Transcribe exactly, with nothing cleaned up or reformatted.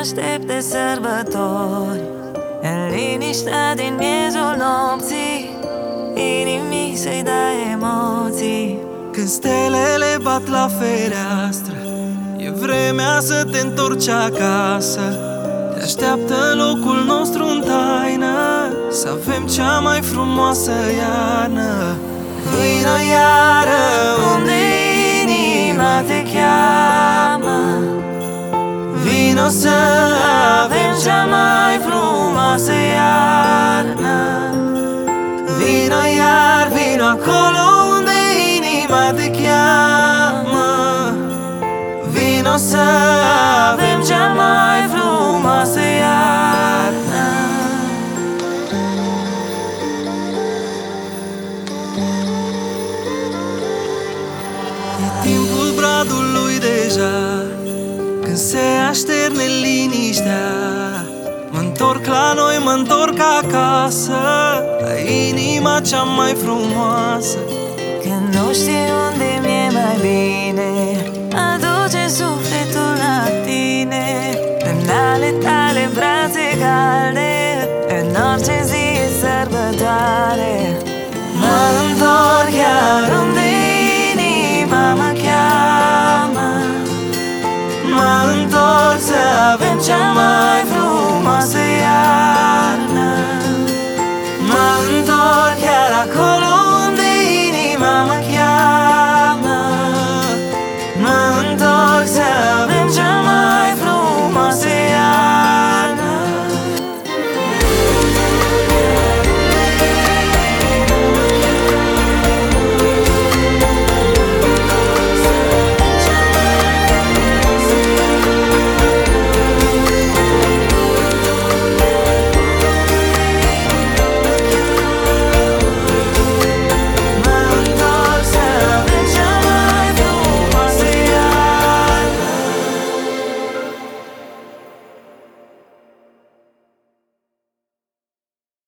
aștept de sărbători, în liniștea din miezul nopții, inimii să-i dai emoții. Când stelele bat la fereastră, e vremea să te întorci acasă. Te așteaptă locul nostru în taină, să avem cea mai frumoasă iarnă. Vino iară unde inima te cheamă, vino să avem cea mai frumoasă iarnă. Vino iar, vino acolo unde inima te cheamă, vino să avem cea mai frumoasă iarnă. E timpul bradului deja, când se așterne liniștea. Mă-ntorc la noi, mă-ntorc acasă, la inima cea mai frumoasă. Când nu știi unde mi-e mai bine, aduce sufletul la tine, în ale tale